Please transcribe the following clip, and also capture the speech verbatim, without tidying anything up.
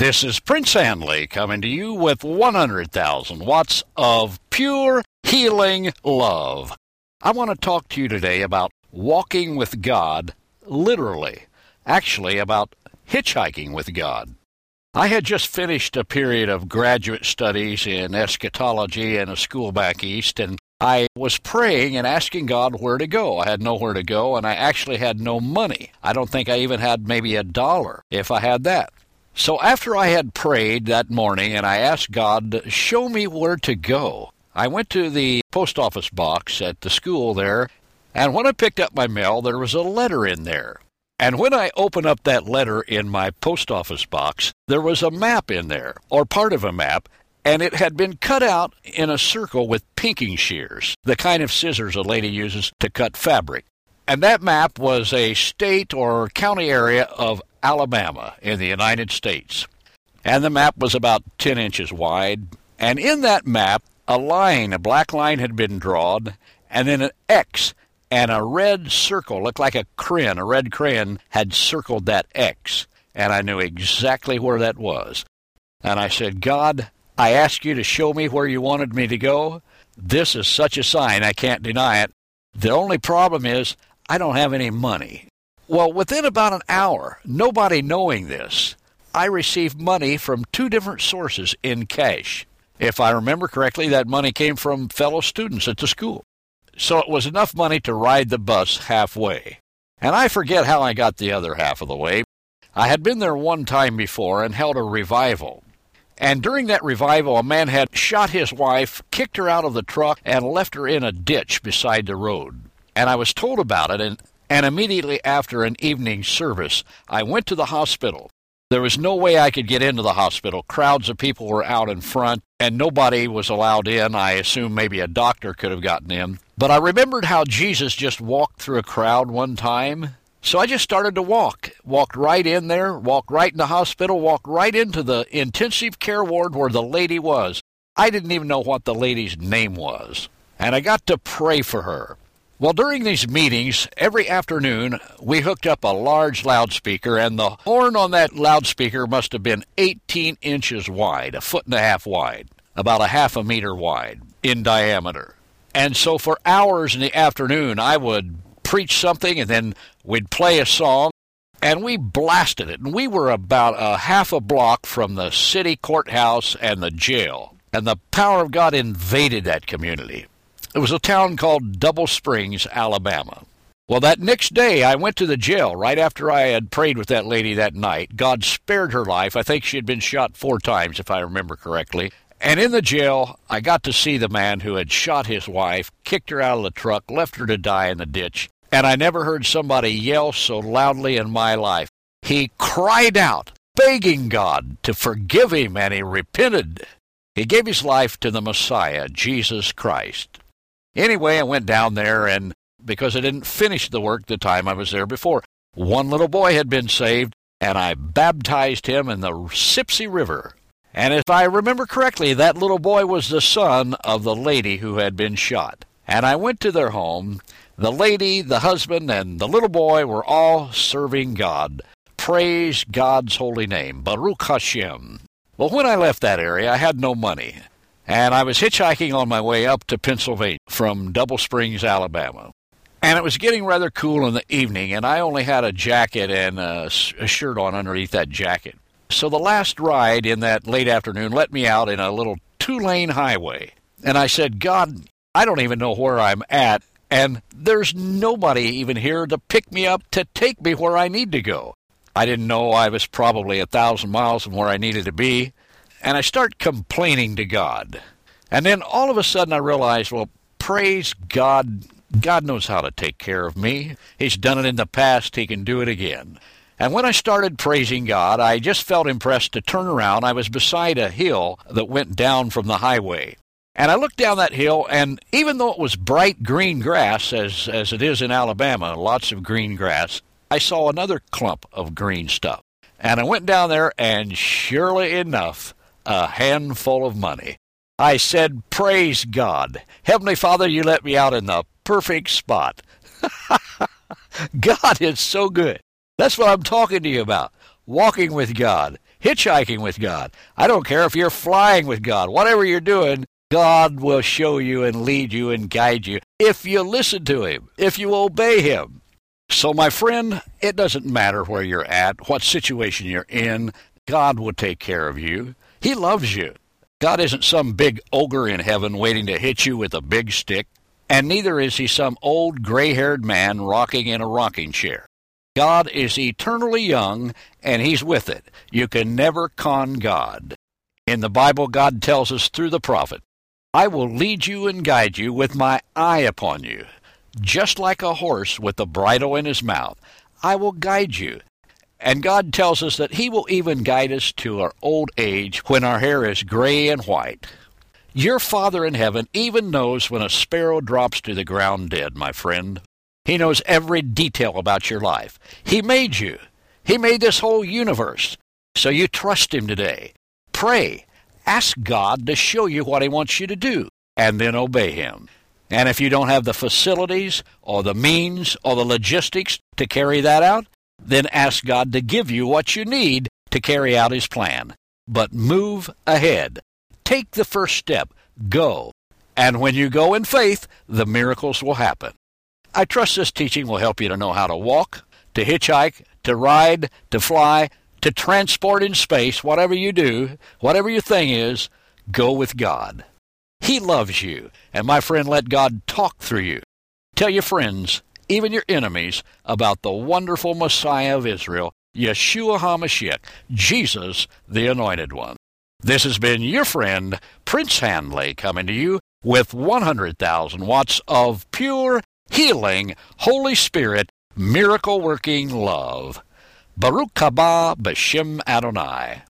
This is Prince Hanley coming to you with one hundred thousand watts of pure healing love. I want to talk to you today about walking with God, literally, actually about hitchhiking with God. I had just finished a period of graduate studies in eschatology in a school back east, and I was praying and asking God where to go. I had nowhere to go, and I actually had no money. I don't think I even had maybe a dollar, if I had that. So after I had prayed that morning and I asked God to show me where to go, I went to the post office box at the school there, and when I picked up my mail, there was a letter in there. And when I opened up that letter in my post office box, there was a map in there, or part of a map, and it had been cut out in a circle with pinking shears, the kind of scissors a lady uses to cut fabric. And that map was a state or county area of Alabama in the United States. And the map was about ten inches wide. And in that map, a line, a black line had been drawn, and then an X and a red circle, looked like a crayon, a red crayon, had circled that X. And I knew exactly where that was. And I said, God, I asked you to show me where you wanted me to go. This is such a sign, I can't deny it. The only problem is I don't have any money. Well, within about an hour, nobody knowing this, I received money from two different sources in cash. If I remember correctly, that money came from fellow students at the school. So it was enough money to ride the bus halfway. And I forget how I got the other half of the way. I had been there one time before and held a revival. And during that revival, a man had shot his wife, kicked her out of the truck, and left her in a ditch beside the road. And I was told about it, and, and immediately after an evening service, I went to the hospital. There was no way I could get into the hospital. Crowds of people were out in front, and nobody was allowed in. I assume maybe a doctor could have gotten in. But I remembered how Jesus just walked through a crowd one time. So I just started to walk. Walked right in there, walked right in the hospital, walked right into the intensive care ward where the lady was. I didn't even know what the lady's name was. And I got to pray for her. Well, during these meetings, every afternoon, we hooked up a large loudspeaker, and the horn on that loudspeaker must have been eighteen inches wide, a foot and a half wide, about a half a meter wide in diameter. And so for hours in the afternoon, I would preach something, and then we'd play a song, and we blasted it. And we were about a half a block from the city courthouse and the jail, and the power of God invaded that community. It was a town called Double Springs, Alabama. Well, that next day, I went to the jail right after I had prayed with that lady that night. God spared her life. I think she had been shot four times, if I remember correctly. And in the jail, I got to see the man who had shot his wife, kicked her out of the truck, left her to die in the ditch. And I never heard somebody yell so loudly in my life. He cried out, begging God to forgive him, and he repented. He gave his life to the Messiah, Jesus Christ. Anyway, I went down there, and because I didn't finish the work the time I was there before, one little boy had been saved, and I baptized him in the Sipsey River. And if I remember correctly, that little boy was the son of the lady who had been shot. And I went to their home. The lady, the husband, and the little boy were all serving God. Praise God's holy name, Baruch Hashem. Well, when I left that area, I had no money. And I was hitchhiking on my way up to Pennsylvania from Double Springs, Alabama. And it was getting rather cool in the evening, and I only had a jacket and a, a shirt on underneath that jacket. So the last ride in that late afternoon let me out in a little two-lane highway. And I said, God, I don't even know where I'm at, and there's nobody even here to pick me up to take me where I need to go. I didn't know I was probably a thousand miles from where I needed to be. And I start complaining to God. And then all of a sudden I realized, well, praise God. God knows how to take care of me. He's done it in the past. He can do it again. And when I started praising God, I just felt impressed to turn around. I was beside a hill that went down from the highway. And I looked down that hill, and even though it was bright green grass, as, as it is in Alabama, lots of green grass, I saw another clump of green stuff. And I went down there, and surely enough, a handful of money. I said, praise God. Heavenly Father, you let me out in the perfect spot. God is so good. That's what I'm talking to you about. Walking with God. hitchhiking with God. I don't care if you're flying with God. Whatever you're doing, God will show you and lead you and guide you if you listen to Him, if you obey Him. So, my friend, it doesn't matter where you're at, what situation you're in, God will take care of you. He loves you. God isn't some big ogre in heaven waiting to hit you with a big stick, and neither is He some old gray-haired man rocking in a rocking chair. God is eternally young, and He's with it. You can never con God. In the Bible, God tells us through the prophet, I will lead you and guide you with my eye upon you. Just like a horse with the bridle in his mouth, I will guide you. And God tells us that He will even guide us to our old age when our hair is gray and white. Your Father in heaven even knows when a sparrow drops to the ground dead, my friend. He knows every detail about your life. He made you. He made this whole universe. So you trust Him today. Pray. Ask God to show you what He wants you to do, and then obey Him. And if you don't have the facilities or the means or the logistics to carry that out, then ask God to give you what you need to carry out His plan. But move ahead. Take the first step. Go. And when you go in faith, the miracles will happen. I trust this teaching will help you to know how to walk, to hitchhike, to ride, to fly, to transport in space. Whatever you do, whatever your thing is, go with God. He loves you. And my friend, let God talk through you. Tell your friends, even your enemies, about the wonderful Messiah of Israel, Yeshua HaMashiach, Jesus, the Anointed One. This has been your friend, Prince Handley, coming to you with one hundred thousand watts of pure, healing, Holy Spirit, miracle-working love. Baruch haba b'shem Adonai.